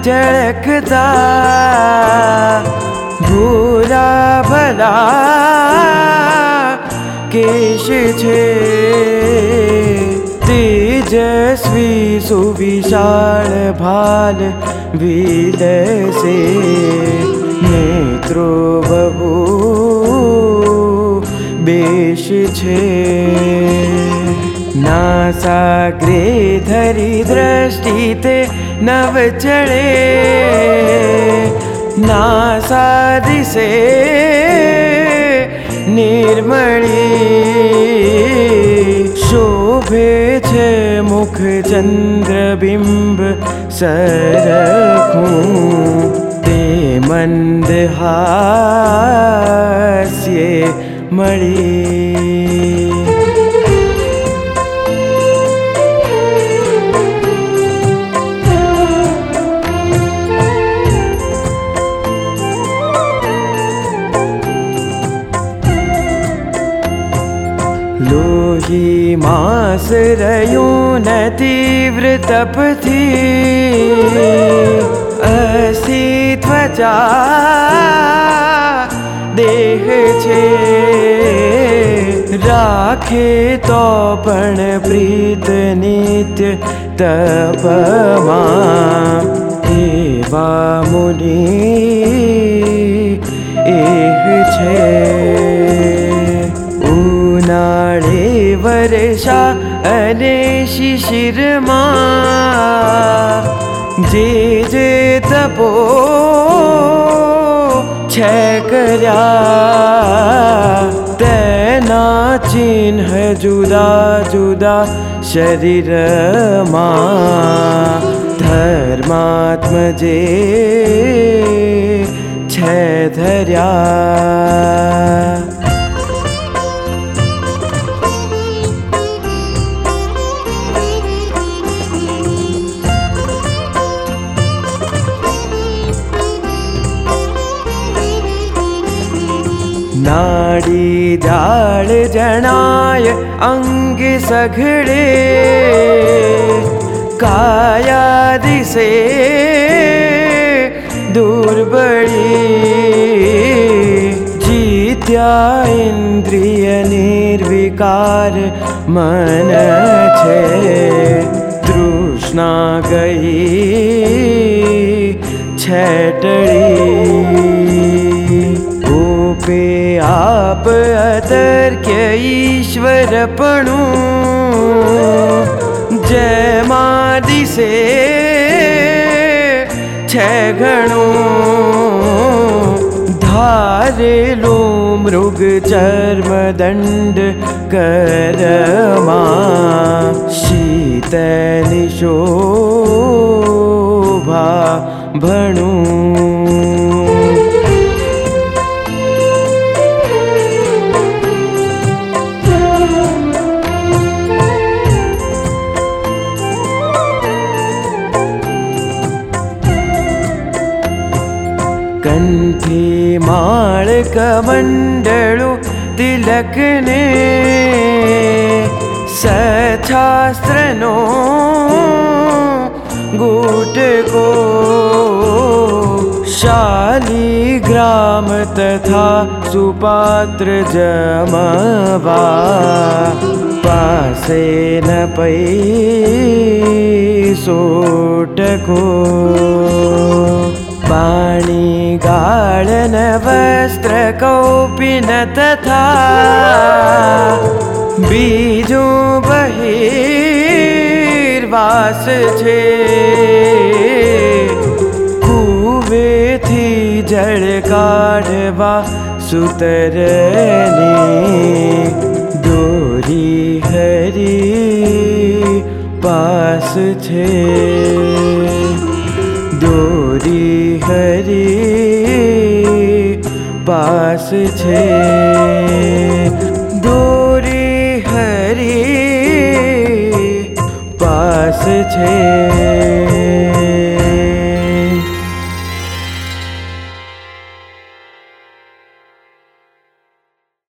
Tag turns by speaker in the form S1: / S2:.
S1: झळकता भूरा भला केश छे तेजस्वी सुविशाल भाल विलसे नेत्रो बहु बेश छे नासाग्रे धरी दृष्टि ते नव चढ़े नासादिसे निर्मली शोभे छे मुख चंद्रबिंब सरखूं ते मंदहास्ये मळी लोही मास रयूं न तीव्र तपथी असी त्वचा देह छे राखे तो पण प्रीत नित्य तपमा एवा मुनि एह छे उनाळे वर्षा अने शिशिरमा जे जे तपो छे कर्या तेना चिन्ह जुदा जुदा शरीरमा धर्मात्मजे छे धर्या नाड़ी जाल जनाय अंग सघड़े काया दिसे दुर्बली जीत्या इंद्रिय निर्विकार मन छे तृष्णा गई छेटड़ी पे आप अतर्क्य ईश्वरपणु जयमा दिसे छे घणो धारेलो मृग चर्म दंड करमा शीतल शोभा भणु कंठी माळ कमंडलु तिलकने सशास्त्रनो गुटको शालिग्राम तथा सुपात्र जमवा पासे न पैसोटको पाणी गाळन वस्त्र कौपिन तथा बीजो बहिर्वास छे कुवे थी जल काढवा सुतरनी दोरी हरी पास छे दोरी हरी पास छे दोरी हरी पास छे।